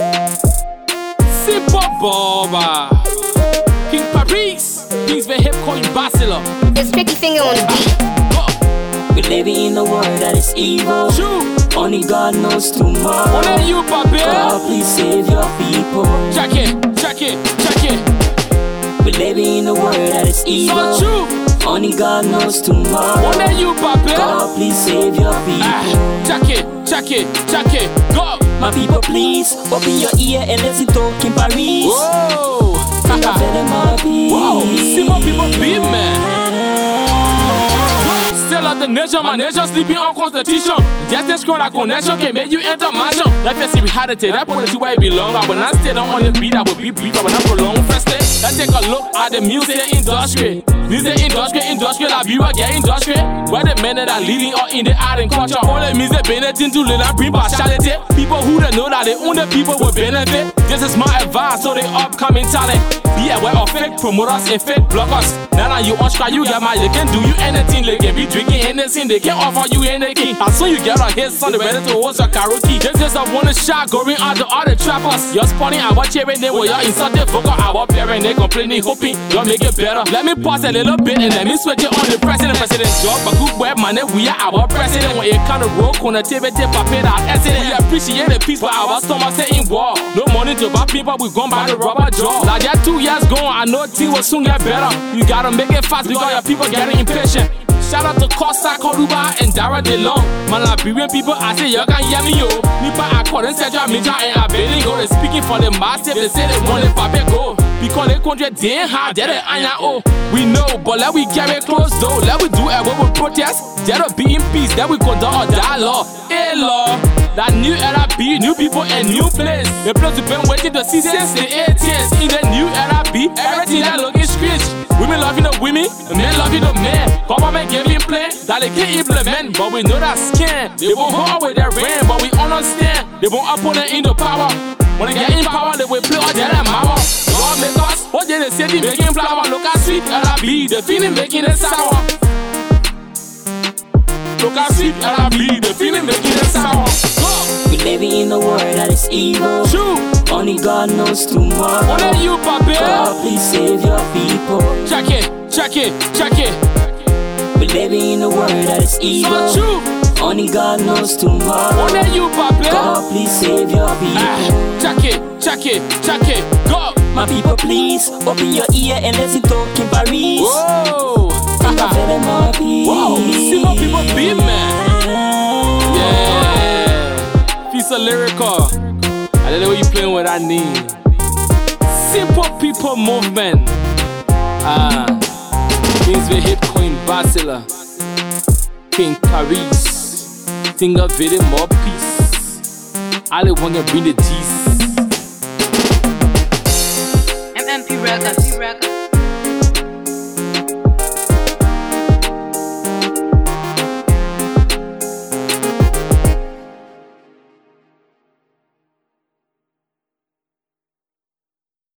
Simple Boba, King Paris, Kings the hip coin Basila. It's Picky Finger on the beat. We living in a world that is evil. True. Only God knows tomorrow. Only you, papi. God, please save your people. Check it, check it, check it. We living in a world that is evil. So true. Only God knows tomorrow. Only you, papi. God, please save your people. Check it, check it, check it. Go. My people, please open your ear and listen to King Paris. Whoa. Wow. See my people beat, man. Still at the nation, my nation sleeping on constitution. Just this scroll that connection can make you enter mansion. Let me see reality, that point is where it belong. But when I stay down on the beat, I will be brief. But when I prolong first, let's take a look at the music industry. Music industry, la vie va get industry. Where the men that are leading or in the art and culture. All the music benefiting to little bring partiality. People who don't know that the only people will benefit. This is my advice to the upcoming talent. Be aware of fake promoters and fake bloggers. Now you on strike, you get my, they can do you anything. They can be drinking anything, they can offer you anything. As soon you get a hit song, they ready to host a karaoke. This is a one shot going out to all the trappers. You're spawning our cheering, they will you're insulting vocal. Our parent, they complaining, hoping you'll make it better. Let me pause a little bit and let me switch it on the president. President's job, but good web money, we are our president. When it kind of roll, connectivity, paper, that accident. We appreciate the peace, but our stomach in war. No money to buy people, we gone by the rubber jaw. Like that 2 years gone, I know things will soon get better. You gotta make it fast because your people getting impatient. Shout out to Costa, Koruba, and Dara DeLong. My Liberian people, I say, you can hear me, yo. Nipa, I call them Central Major, and I barely go. They speaking for the massive, they say they want it, Papa go. Because they country, they ain't hard, they're the iron, oh. We know, but let we carry close, though. Let we do it when we protest. That'll be in peace, that we conduct a dialogue. Hey, Lord. That new era be, new people and new place. The place we've been waiting to see since the 80s. In the new era be, everything that looking strange. Women loving the women, the men loving the men. Government giving plan that they can't implement, but we know that scam. They won't hold with their reign, but we understand. They won't opponent in the power. When they get in power, they will play all their mouth. God make us, what did they say? They making flower. Look at sweet era be, the feeling making it sour. Look at sweet era be, the feeling making it sour. We living in a world that is evil. True. Only God knows tomorrow. Only you, papi. God, please save your people. Check it, check it, check it. We living in a world that is evil. So true. Only God knows tomorrow. Only you, papi. God, please save your people. Check it, check it, check it. Go. My people, please open your ear and listen to King Paris. Whoa. Wow. See my people beat, man. Yeah. Piece of lyrical. I don't know what you playing with, I need. Simple people movement. Kings the hip queen Basila. King Paris. Think of it more peace. I don't want to bring the G's. MMP Records.